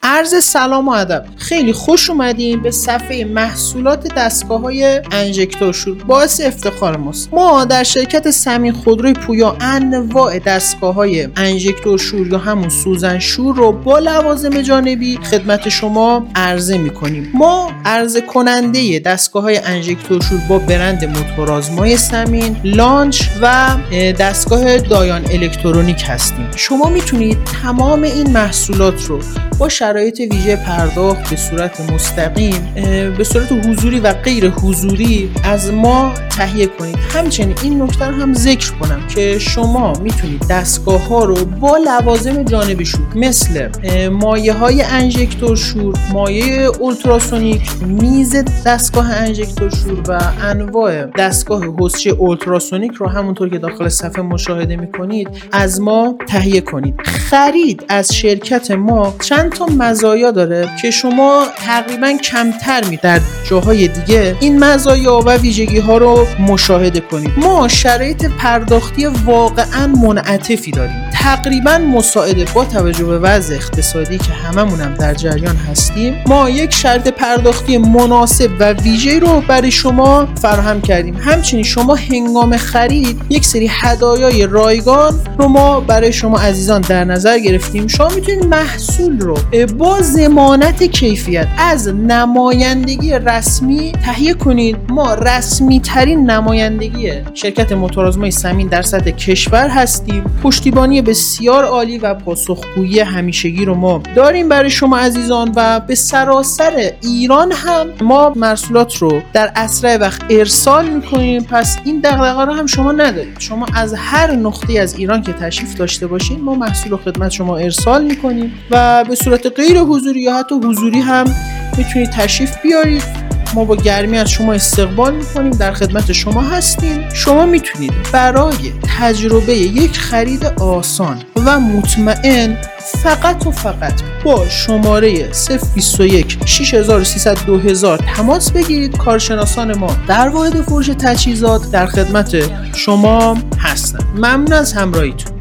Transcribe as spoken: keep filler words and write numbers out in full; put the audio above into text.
عرض سلام و ادب. خیلی خوش اومدین به صفحه محصولات دستگاه‌های انژکتور شور. باعث افتخار ماست. ما در شرکت سمین خودروی پویا انواع دستگاه‌های انژکتور شور یا همون سوزن شور رو با لوازم جانبی خدمت شما عرضه می‌کنیم. ما عرضه کننده دستگاه‌های انژکتور شور با برند موتورآزمای سمین، لانچ و دستگاه دایان الکترونیک هستیم. شما میتونید تمام این محصولات رو با شرایط ویژه پرداخت به صورت مستقیم، به صورت حضوری و غیر حضوری از ما تهیه کنید. همچنین این نکته رو هم ذکر کنم که شما میتونید دستگاه ها رو با لوازم جانبی شور مثل مایه های انژکتور شور، مایه اولتراسونیک، میز دستگاه انژکتور شور و انواع دستگاه حسچه اولتراسونیک رو همونطور که داخل صفحه مشاهده میکنید از ما تهیه کنید. خرید از شرکت ما چند تا مزایا داره که شما تقریبا کمتر می در جاهای دیگه این مزایا و ویژگی ها رو مشاهده کنید. ما شرایط پرداختی واقعا منعطفی داریم، تقریبا مساعده. با توجه به وضع اقتصادی که هممونم در جریان هستیم، ما یک شرط پرداختی مناسب و ویژه رو برای شما فراهم کردیم. همچنین شما هنگام خرید یک سری هدایای رایگان رو ما برای شما عزیزان در نظر گرفتیم. شما میتونید محصول رو با ضمانت کیفیت از نمایندگی رسمی تهیه کنید. ما رسمی ترین نمایندگی شرکت موتورآزمای سمین در سطح کشور هستیم. پشتیبانی بسیار عالی و پاسخگویی همیشگی رو ما داریم برای شما عزیزان و به سراسر ایران هم ما محصولات رو در اسرع وقت ارسال میکنیم. پس این دغدغه رو هم شما ندارید. شما از هر نقطه از ایران که تشریف داشته باشین ما محصول رو خدمت شما ارسال میکنیم و به صورت غیر حضوری یا حتی حضوری هم میتونید تشریف بیارید. ما با گرمی از شما استقبال میکنیم، در خدمت شما هستیم. شما میتونید برای تجربه یک خرید آسان و مطمئن فقط و فقط با شماره صفر بیست و یک شش هزار و سیصد دو هزار تماس بگیرید. کارشناسان ما در واحد فروش تجهیزات در خدمت شما هستند. ممنون از همراهیتون.